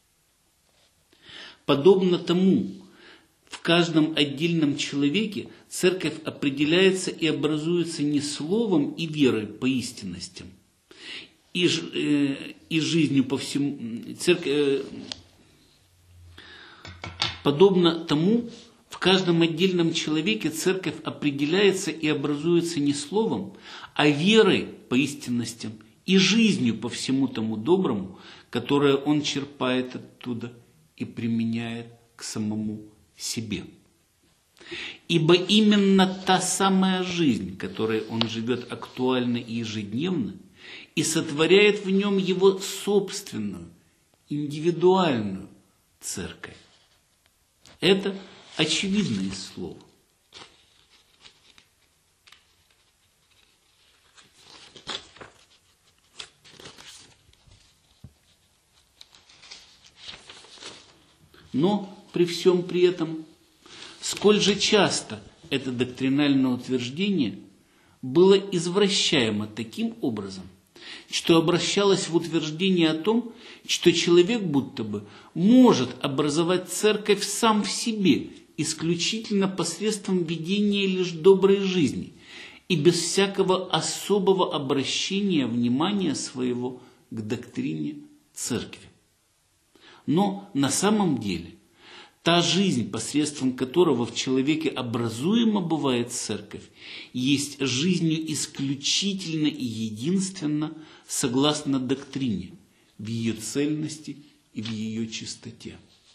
Подобно тому, в каждом отдельном человеке церковь определяется и образуется не словом и верой по истинностям, и жизнью по всему. Подобно тому, в каждом отдельном человеке церковь определяется и образуется не словом, а верой по истинностям и жизнью по всему тому доброму, которое он черпает оттуда и применяет к самому себе. Ибо именно та самая жизнь, которой он живет актуально и ежедневно, и сотворяет в нем его собственную, индивидуальную церковь. Это очевидно из слова. Но при всем при этом, сколь же часто это доктринальное утверждение было извращаемо таким образом, что обращалось в утверждение о том, что человек будто бы может образовать церковь сам в себе, исключительно посредством ведения лишь доброй жизни и без всякого особого обращения внимания своего к доктрине церкви. Но на самом деле та жизнь, посредством которого в человеке образуема бывает церковь, есть жизнью исключительно и единственно согласно доктрине, в ее цельности и в ее чистоте.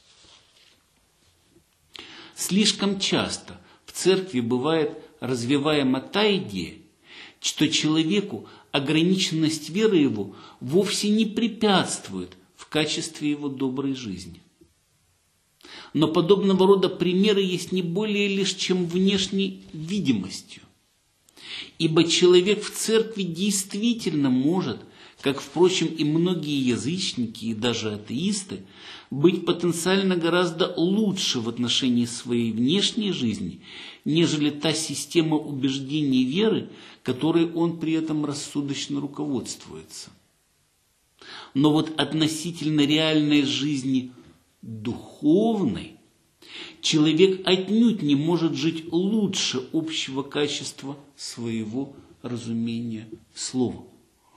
Слишком часто в церкви бывает развиваема та идея, что человеку ограниченность веры его вовсе не препятствует в качестве его доброй жизни. Но подобного рода примеры есть не более лишь чем внешней видимостью. Ибо человек в церкви действительно может, как, впрочем, и многие язычники и даже атеисты, быть потенциально гораздо лучше в отношении своей внешней жизни, нежели та система убеждений веры, которой он при этом рассудочно руководствуется. Но вот относительно реальной жизни духовной человек отнюдь не может жить лучше общего качества своего разумения слова.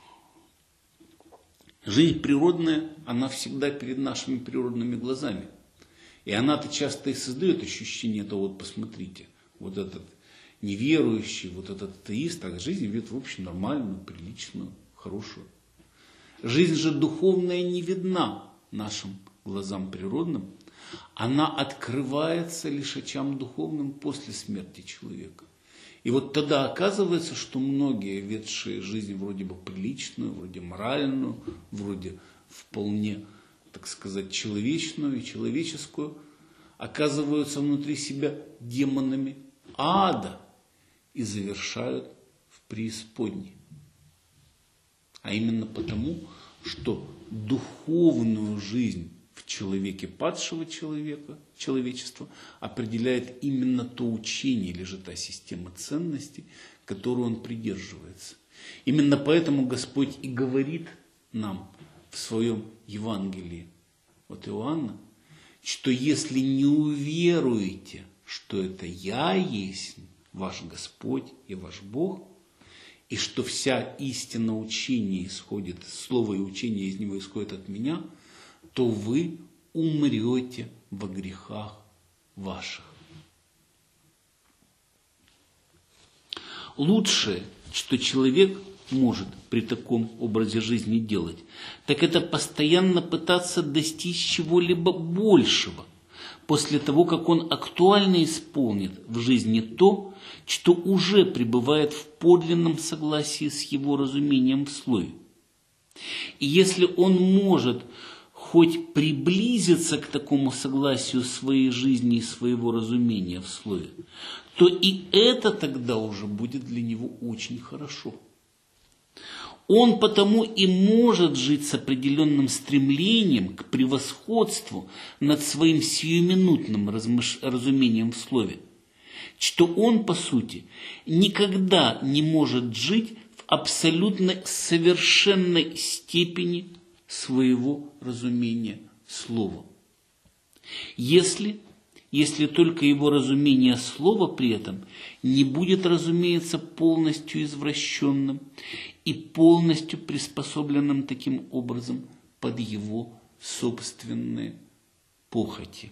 Жизнь природная, она всегда перед нашими природными глазами. И она-то часто и создает ощущение того, вот посмотрите, вот этот неверующий, вот этот атеист, а жизнь ведет в общем нормальную, приличную, хорошую. Жизнь же духовная не видна нашим глазам природным, она открывается лишь очам духовным после смерти человека. И вот тогда оказывается, что многие, ведшие жизнь вроде бы приличную, вроде моральную, вроде вполне, так сказать, человечную и человеческую, оказываются внутри себя демонами ада и завершают в преисподней. А именно потому, что духовную жизнь в человеке падшего человечества определяет именно то учение или же та система ценностей, которую он придерживается. Именно поэтому Господь и говорит нам в своем Евангелии от Иоанна, что если не уверуете, что это Я есть ваш Господь и ваш Бог, и что вся истина учения исходит, слово и учение из него исходит от Меня, то вы умрете во грехах ваших. Лучшее, что человек может при таком образе жизни делать, так это постоянно пытаться достичь чего-либо большего, после того, как он актуально исполнит в жизни то, что уже пребывает в подлинном согласии с его разумением в слове. И если он может хоть приблизиться к такому согласию своей жизни и своего разумения в слове, то и это тогда уже будет для него очень хорошо. Он потому и может жить с определенным стремлением к превосходству над своим сиюминутным разумением в слове, что он, по сути, никогда не может жить в абсолютно совершенной степени своего разумения слова. Если только его разумение слова при этом не будет, разумеется, полностью извращенным и полностью приспособленным таким образом под его собственные похоти.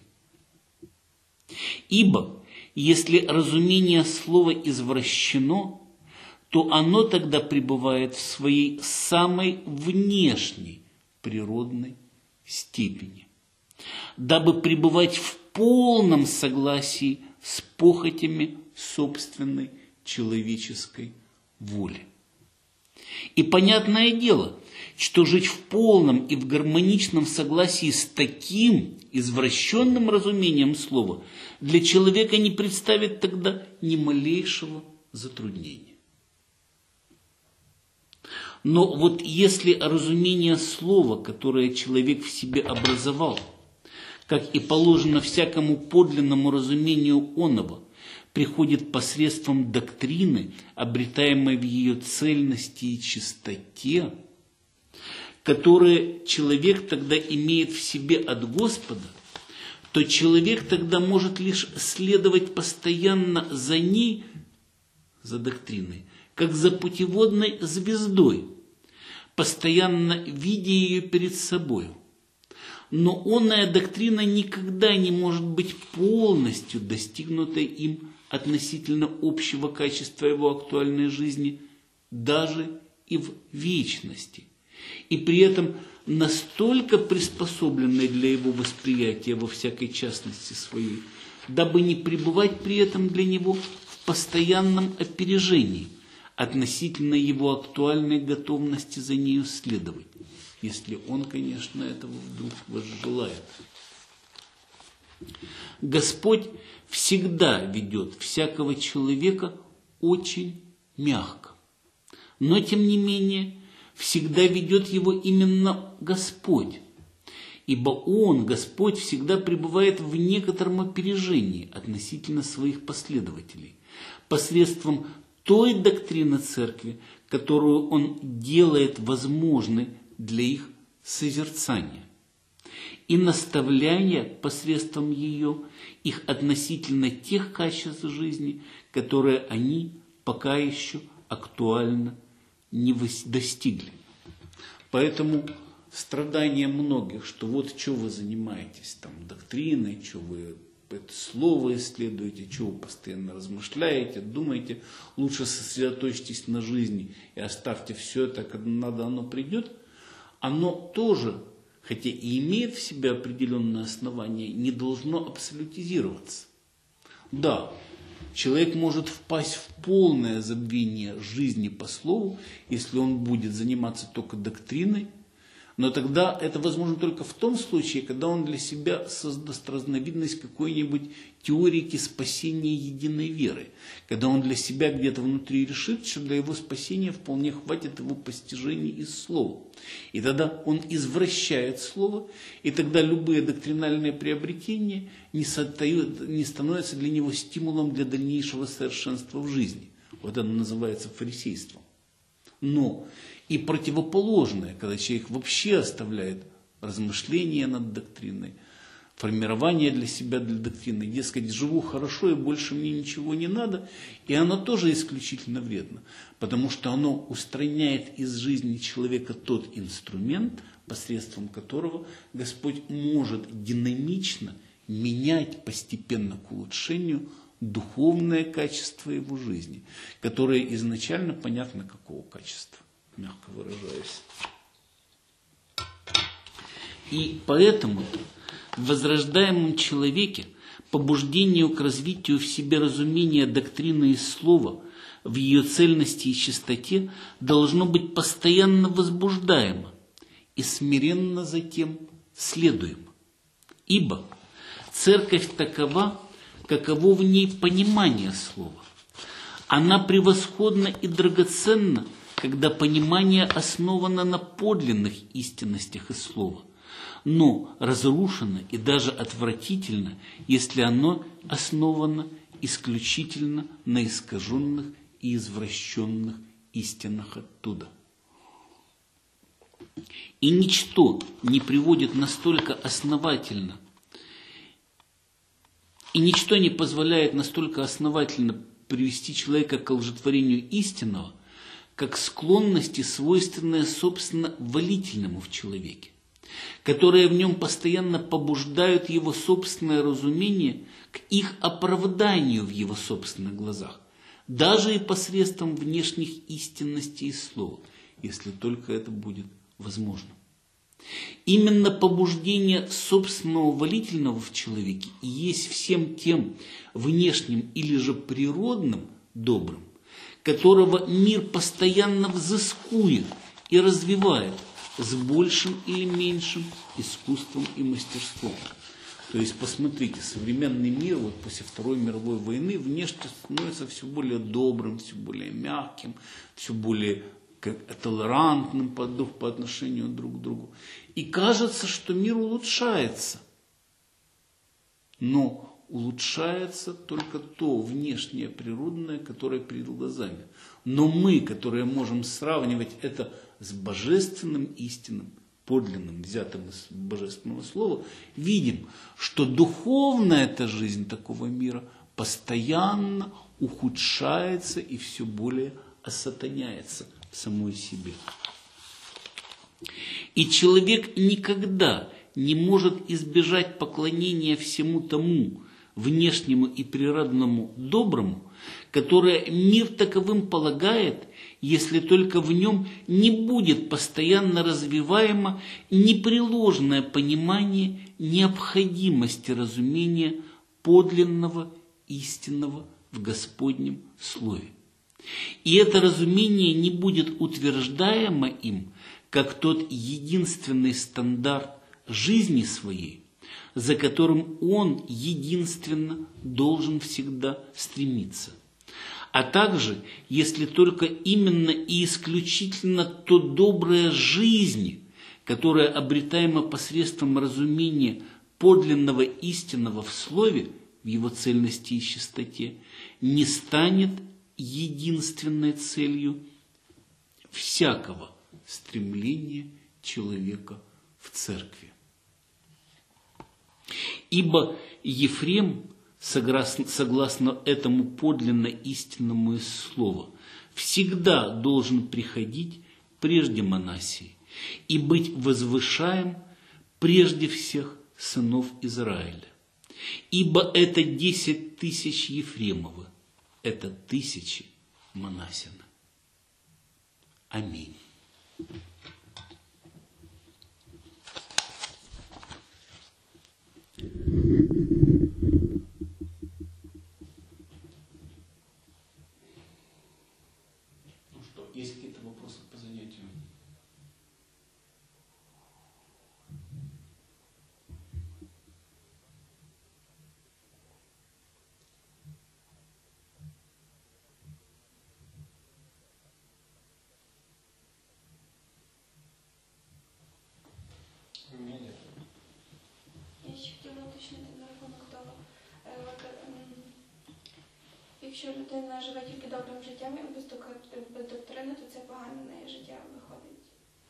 Ибо если разумение слова извращено, то оно тогда пребывает в своей самой внешней природной степени, дабы пребывать в полном согласии с похотями собственной человеческой воли. И понятное дело, что жить в полном и в гармоничном согласии с таким извращенным разумением слова для человека не представит тогда ни малейшего затруднения. Но вот если разумение слова, которое человек в себе образовал, как и положено всякому подлинному разумению оного, приходит посредством доктрины, обретаемой в ее цельности и чистоте, которое человек тогда имеет в себе от Господа, то человек тогда может лишь следовать постоянно за ней, за доктриной, как за путеводной звездой, постоянно видя ее перед собой. Но онная доктрина никогда не может быть полностью достигнута им относительно общего качества его актуальной жизни, даже и в вечности, и при этом настолько приспособленной для его восприятия во всякой частности своей, дабы не пребывать при этом для него в постоянном опережении относительно его актуальной готовности за нею следовать, если он, конечно, этого вдруг возжелает. Господь всегда ведет всякого человека очень мягко, но, тем не менее, всегда ведет его именно Господь, ибо Он, Господь, всегда пребывает в некотором опережении относительно своих последователей, посредством той доктрины Церкви, которую Он делает возможной для их созерцания, и наставляя посредством ее их относительно тех качеств жизни, которые они пока еще актуально не достигли. Поэтому страдания многих, что вот что вы занимаетесь там доктриной, что вы это слово исследуете, что вы постоянно размышляете, думаете, лучше сосредоточьтесь на жизни и оставьте все это, когда надо, оно придет. Оно тоже, хотя и имеет в себе определенное основание, не должно абсолютизироваться. Да, человек может впасть в полное забвение жизни по слову, если он будет заниматься только доктриной, Но тогда это возможно только в том случае, когда он для себя создаст разновидность какой-нибудь теорики спасения единой веры. Когда он для себя где-то внутри решит, что для его спасения вполне хватит его постижений из слова. И тогда он извращает слово, и тогда любые доктринальные приобретения не становятся для него стимулом для дальнейшего совершенства в жизни. Вот оно называется фарисейством. Но и противоположное, когда человек вообще оставляет размышления над доктриной, формирование для себя для доктрины, дескать, живу хорошо и больше мне ничего не надо, и оно тоже исключительно вредно, потому что оно устраняет из жизни человека тот инструмент, посредством которого Господь может динамично менять постепенно к улучшению духовное качество его жизни, которое изначально понятно какого качества, мягко выражаясь. И поэтому в возрождаемом человеке побуждению к развитию в себе разумения доктрины и слова в ее цельности и чистоте должно быть постоянно возбуждаемо и смиренно затем следуемо. Ибо церковь такова, каково в ней понимание слова. Она превосходна и драгоценна, когда понимание основано на подлинных истинностях из слова, но разрушено и даже отвратительно, если оно основано исключительно на искаженных и извращенных истинах оттуда. И ничто не приводит настолько основательно, и ничто не позволяет настолько основательно привести человека к олжетворению истинного, как склонности, свойственные, собственно, волительному в человеке, которые в нем постоянно побуждают его собственное разумение к их оправданию в его собственных глазах, даже и посредством внешних истинностей слова, если только это будет возможно. Именно побуждение собственного волительного в человеке и есть всем тем внешним или же природным добрым, которого мир постоянно взыскует и развивает с большим или меньшим искусством и мастерством. То есть, посмотрите, современный мир вот после Второй мировой войны внешне становится все более добрым, все более мягким, все более толерантным по отношению друг к другу. И кажется, что мир улучшается. Но улучшается только то внешнее природное, которое перед глазами. Но мы, которые можем сравнивать это с божественным истинным, подлинным, взятым из божественного слова, видим, что духовная эта жизнь такого мира постоянно ухудшается и все более осатаняется в самой себе. И человек никогда не может избежать поклонения всему тому внешнему и природному доброму, которое мир таковым полагает, если только в нем не будет постоянно развиваемо непреложное понимание необходимости разумения подлинного истинного в Господнем Слове. И это разумение не будет утверждаемо им, как тот единственный стандарт жизни своей, за которым он единственно должен всегда стремиться. А также, если только именно и исключительно то добрая жизнь, которая обретаема посредством разумения подлинного истинного в Слове, в его цельности и чистоте, не станет единственной целью всякого стремления человека в церкви. Ибо Ефрем, согласно этому подлинно истинному из слова, всегда должен приходить прежде Манасии и быть возвышаем прежде всех сынов Израиля. Ибо это 10 тысяч Ефремовы, это 1000 Манасина. Аминь. Ну что, есть какие-то вопросы по занятию? Я ще хотіла уточнити на рахунок того, якщо людина живе тільки добрим життям і без доктрини, то це погане на її життя виходить.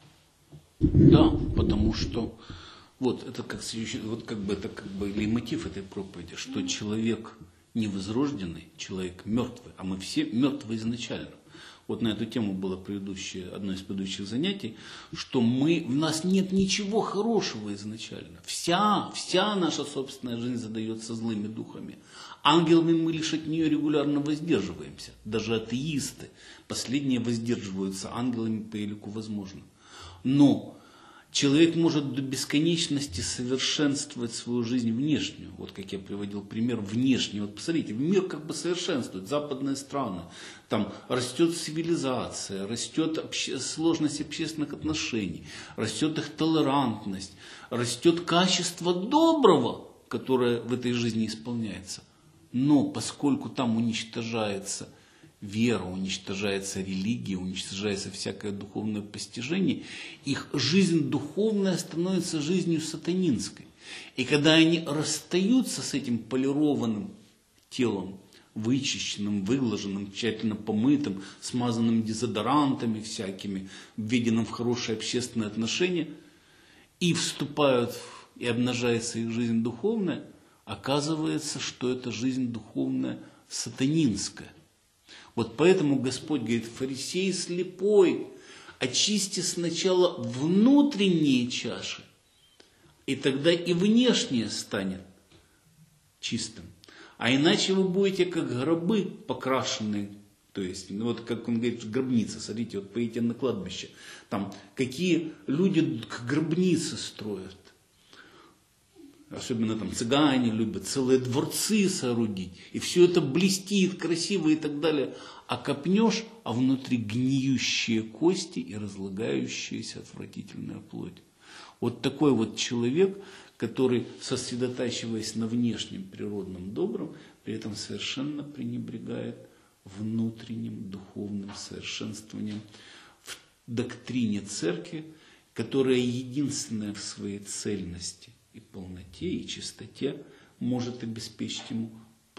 Да, потому что вот это как бы лейтмотив этой проповеди, что человек невозрожденный, человек мертвый, а мы все мертвы изначально. Вот на эту тему было одно из предыдущих занятий, что в нас нет ничего хорошего изначально. Вся наша собственная жизнь задается злыми духами. Ангелами мы лишь от нее регулярно воздерживаемся. Даже атеисты, последние воздерживаются, ангелами по елику возможно. Но человек может до бесконечности совершенствовать свою жизнь внешнюю. Вот как я приводил пример внешний. Вот посмотрите, мир как бы совершенствует, западные страны. Там растет цивилизация, растет сложность общественных отношений, растет их толерантность, растет качество доброго, которое в этой жизни исполняется. Но поскольку там уничтожается вера, уничтожается религия, уничтожается всякое духовное постижение, их жизнь духовная становится жизнью сатанинской. И когда они расстаются с этим полированным телом, вычищенным, выглаженным, тщательно помытым, смазанным дезодорантами всякими, введенным в хорошие общественные отношения, и вступают, и обнажается их жизнь духовная, оказывается, что это жизнь духовная сатанинская. Вот поэтому Господь говорит: фарисей слепой, очисти сначала внутренние чаши, и тогда и внешнее станет чистым. А иначе вы будете как гробы покрашенные. То есть, вот как он говорит, гробница, смотрите, вот поедете на кладбище, там какие люди к гробнице строят. Особенно там цыгане любят целые дворцы соорудить. И все это блестит, красиво и так далее. А копнешь, а внутри гниющие кости и разлагающаяся отвратительная плоть. Вот такой вот человек, который, сосредотачиваясь на внешнем природном добром, при этом совершенно пренебрегает внутренним духовным совершенствованием в доктрине церкви, которая единственная в своей цельности и полноте, и чистоте может обеспечить ему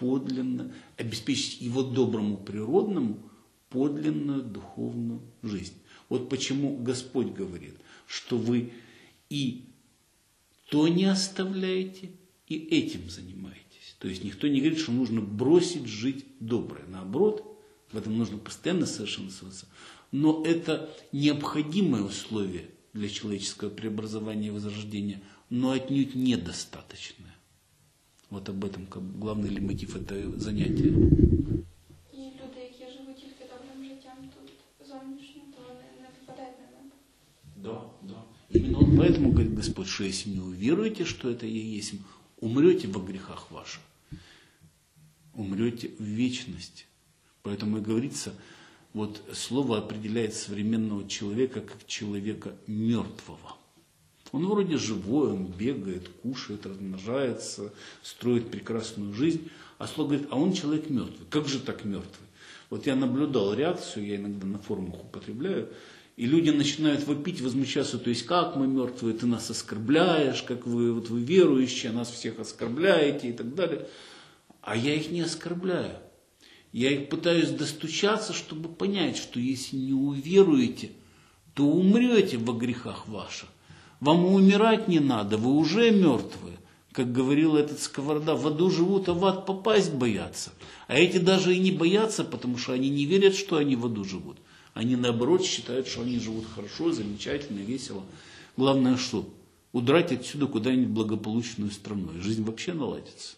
обеспечить его доброму природному подлинную духовную жизнь. Вот почему Господь говорит, что вы и то не оставляете, и этим занимаетесь. То есть никто не говорит, что нужно бросить жить доброе. Наоборот, в этом нужно постоянно совершенствоваться. Но это необходимое условие для человеческого преобразования и возрождения, но отнюдь недостаточное. Вот об этом главный лейтмотив этого занятия. І люди, які живуть тільки добрим життям тут зовнішньо, то вони не попадають на небо. Да, да. Именно вот поэтому говорит Господь, что если не уверуете, что это я есть, умрете во грехах ваших, умрете в вечности. Поэтому и говорится, вот слово определяет современного человека как человека мертвого. Он вроде живой, он бегает, кушает, размножается, строит прекрасную жизнь. А слово говорит, а он человек мертвый. Как же так мертвый? Вот я наблюдал реакцию, я иногда на форумах употребляю, и люди начинают вопить, возмущаться, то есть как мы мертвые, ты нас оскорбляешь, как вы верующие, нас всех оскорбляете и так далее. А я их не оскорбляю. Я их пытаюсь достучаться, чтобы понять, что если не уверуете, то умрете во грехах ваших. Вам умирать не надо, вы уже мертвые. Как говорил этот Сковорода, в аду живут, а в ад попасть боятся. А эти даже и не боятся, потому что они не верят, что они в аду живут. Они наоборот считают, что они живут хорошо, замечательно, весело. Главное что? Удрать отсюда куда-нибудь в благополучную страну. И жизнь вообще наладится.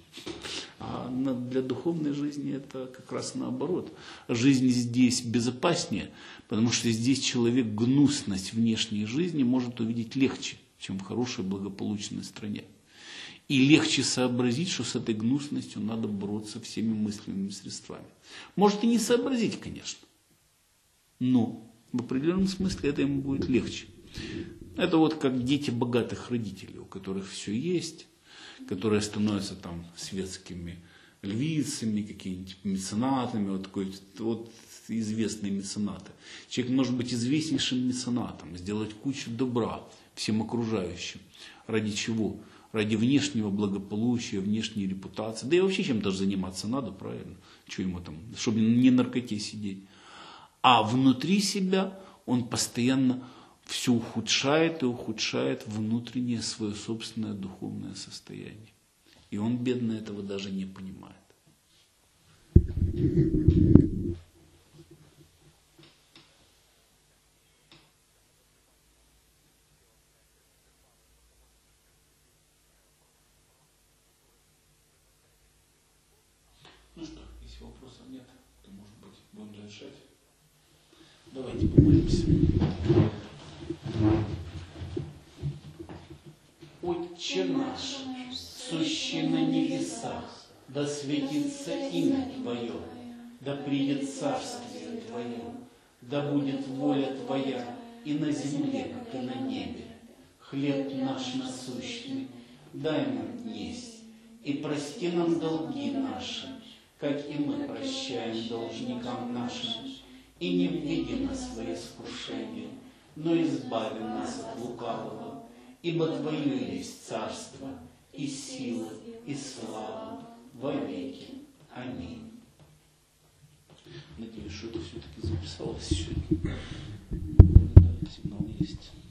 А для духовной жизни это как раз наоборот. Жизнь здесь безопаснее, потому что здесь человек гнусность внешней жизни может увидеть легче, чем в хорошей благополучной стране. И легче сообразить, что с этой гнусностью надо бороться всеми мыслимыми средствами. Может и не сообразить, конечно, но в определенном смысле это ему будет легче. Это вот как дети богатых родителей, у которых все есть, которые становятся там светскими львицами, какими-нибудь меценатами, вот известные меценаты. Человек может быть известнейшим меценатом, сделать кучу добра, всем окружающим. Ради чего? Ради внешнего благополучия, внешней репутации. Да и вообще чем-то же заниматься надо, правильно? Что ему там, чтобы не на наркоте сидеть. А внутри себя он постоянно все ухудшает и ухудшает внутреннее свое собственное духовное состояние. И он, бедный, этого даже не понимает. Ну что, если вопросов нет, то, может быть, будем завершать. Давайте помолимся. Отче наш, сущий на небесах, да светится имя Твое, да придет царствие Твое, да будет воля Твоя и на земле, как и на небе. Хлеб наш насущный дай нам есть, и прости нам долги наши, как и мы прощаем должникам нашим. И не введи нас в свои искушения, но избави нас от лукавого. Ибо Твое есть царство, и сила, и слава во веки. Аминь. Надеюсь, что это все-таки записалось сегодня. Да, сигнал есть.